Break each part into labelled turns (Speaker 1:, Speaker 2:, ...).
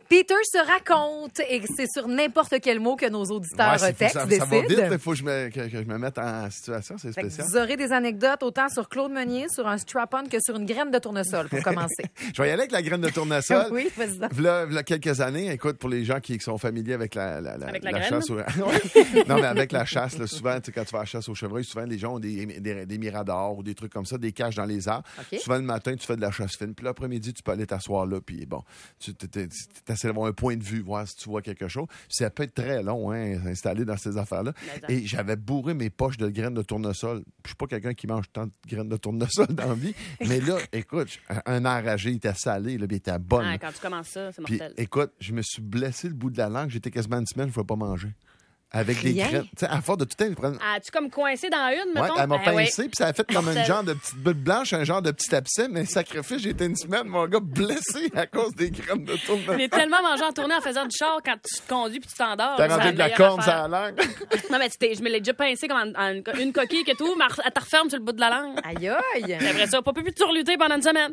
Speaker 1: Peter se raconte et c'est sur n'importe quel mot que nos auditeurs textent,
Speaker 2: ça
Speaker 1: décident.
Speaker 2: va vite, il faut que je me mette en situation, c'est
Speaker 1: Fait que
Speaker 2: spécial.
Speaker 1: vous aurez des anecdotes autant sur Claude Meunier, sur un strap-on que sur une graine de tournesol pour commencer.
Speaker 2: Je vais y aller avec la graine de tournesol.
Speaker 1: Oui, vas-y donc.
Speaker 2: V'là quelques années, écoute, pour les gens qui sont familiers avec la
Speaker 3: graine?
Speaker 2: chasse. Non, mais avec la chasse, là, souvent, tu sais, quand tu vas à la chasse au chevreuil, souvent, les gens ont des miradors ou des trucs comme ça, des caches dans les arbres.
Speaker 1: OK.
Speaker 2: Souvent, le matin, tu fais de la chasse fine. Puis l'après-midi, tu peux aller t'asseoir là. Puis bon, tu essaies d'avoir un point de vue, voir si tu vois quelque chose. Puis ça peut être très long, hein, installé dans ces affaires-là. Et j'avais bourré mes poches de graines de tournesol. Je suis pas quelqu'un qui mange tant de graines de tournesol dans la vie. Mais là, écoute, un enragé, il était salé, là, puis il était bonne.
Speaker 3: Ah, quand tu commences ça, c'est
Speaker 2: Puis,
Speaker 3: mortel.
Speaker 2: écoute, je me suis blessé le bout de la langue. J'étais quasiment une semaine, je ne pouvais pas manger. Avec des
Speaker 1: Rien?
Speaker 2: graines. Tu sais, à force de tout le temps, prendre.
Speaker 3: As-tu comme coincé dans une,
Speaker 2: Ouais,
Speaker 3: mettons?
Speaker 2: elle m'a
Speaker 3: Ah, ouais.
Speaker 2: pincé, puis ça a fait comme un genre de petite bulle blanche, un genre de petit abcès, mais sacrifice, j'ai été une semaine, mon gars, blessé à cause des graines de tournesol.
Speaker 3: J'ai tellement mangé en tournée en faisant du char quand tu te conduis puis tu t'endors.
Speaker 2: T'as
Speaker 3: C'est
Speaker 2: rendu de la
Speaker 3: meilleure
Speaker 2: corne
Speaker 3: affaire.
Speaker 2: sur la langue.
Speaker 3: Non, mais je me l'ai déjà pincé comme une coquille que tout, mais elle te referme sur le bout de la langue.
Speaker 1: Aïe, aïe.
Speaker 3: Et après ça, pas pu surlutter pendant une semaine.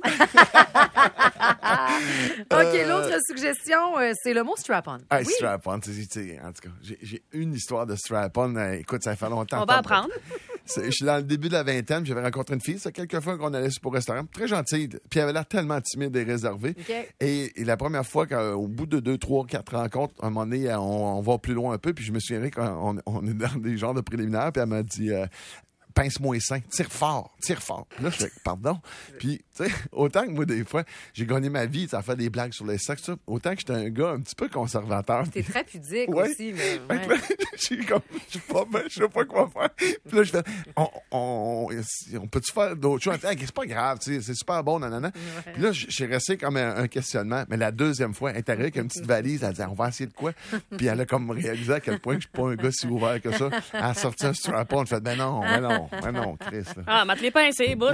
Speaker 1: OK, l'autre suggestion, c'est le mot strap-on.
Speaker 2: Hey,
Speaker 1: Oui.
Speaker 2: strap-on, tu sais, en tout cas, j'ai une histoire de strap-on. Écoute, ça fait longtemps.
Speaker 3: On va apprendre.
Speaker 2: Je suis dans le début de la vingtaine, j'avais rencontré une fille, c'est quelques fois qu'on allait au restaurant, très gentille, puis elle avait l'air tellement timide et réservée.
Speaker 1: OK.
Speaker 2: Et la première fois, au bout de 2, 3, 4 rencontres, à un moment donné, on va plus loin un peu, puis je me souviens qu'on est dans des genres de préliminaires, puis elle m'a dit... pince-moi les seins, tire fort. Puis là, je fais, pardon. Puis, tu sais, autant que moi, des fois, j'ai gagné ma vie, ça fait des blagues sur les sexes, autant que j'étais un gars un petit peu conservateur.
Speaker 1: T'es très pudique
Speaker 2: Ouais.
Speaker 1: aussi, mais...
Speaker 2: Fait que là, je sais pas quoi faire. Puis là, je fais, on peut-tu faire d'autres choses? Hey, c'est pas grave, tu sais, c'est super bon, nanana.
Speaker 1: Ouais.
Speaker 2: Puis là, j'ai resté comme un questionnement. Mais la deuxième fois, elle est arrivée avec une petite valise, elle a dit, on va essayer de quoi? Puis elle a comme réalisé à quel point que je suis pas un gars si ouvert que ça. Elle a sorti un strap-on, elle fait, ben non, Chris, là.
Speaker 3: Ah, mate les pincés, bout.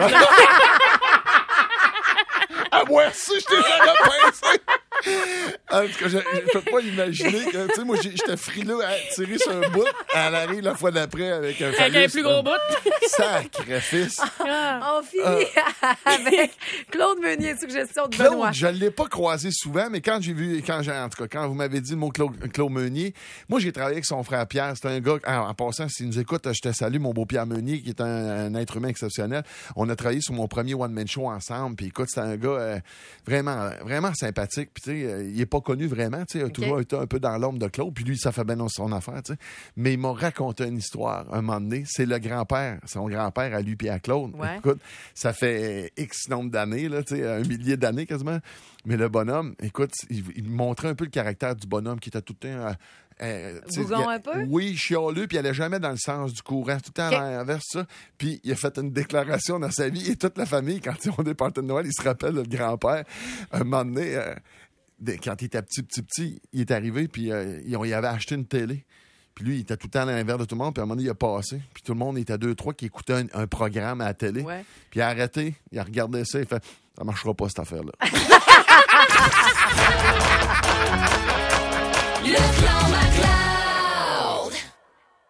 Speaker 2: Ah, moi aussi, je t'ai jamais pincé! En tout cas, je peux pas imaginer que, tu sais, moi, j'étais frileux à tirer sur un bout. Elle arrive la fois d'après avec un phallus.
Speaker 3: Avec un plus gros bout.
Speaker 2: Sacrifice.
Speaker 3: Ah.
Speaker 1: On finit avec Claude Meunier, suggestion de Benoît.
Speaker 2: Claude, je l'ai pas croisé souvent, mais quand en tout cas, quand vous m'avez dit le mot Claude Meunier, moi, j'ai travaillé avec son frère Pierre. C'est un gars, en passant, s'il nous écoute, je te salue, mon beau Pierre Meunier, qui est un être humain exceptionnel. On a travaillé sur mon premier one-man show ensemble, puis écoute, c'est un gars vraiment, vraiment sympathique. Puis, tu sais, il est pas connu vraiment, tu sais, il a toujours été un peu dans l'ombre de Claude, puis lui, ça fait bien son affaire, tu sais. Mais il m'a raconté une histoire, un moment donné. C'est le grand-père, son grand-père à lui puis à Claude.
Speaker 1: Ouais.
Speaker 2: Écoute, ça fait X nombre d'années, là, tu sais, 1 millier d'années quasiment. Mais le bonhomme, écoute, il montrait un peu le caractère du bonhomme qui était tout le temps...
Speaker 1: Bougon un peu?
Speaker 2: Oui, chialeux, puis il allait jamais dans le sens du courant, tout le temps à l'inverse, ça. Puis il a fait une déclaration dans sa vie, et toute la famille, quand ils ont des parties de Noël, ils se rappellent, le grand-père, un moment donné, quand il était petit, il est arrivé, puis il avait acheté une télé. Puis lui, il était tout le temps à l'inverse de tout le monde, puis à un moment donné, il a passé. Puis tout le monde était 2-3 qui écoutaient un programme à la télé.
Speaker 1: Ouais.
Speaker 2: Puis il a arrêté, il a regardé ça, il fait « Ça marchera pas, cette affaire-là. »
Speaker 4: Le clan Maclin.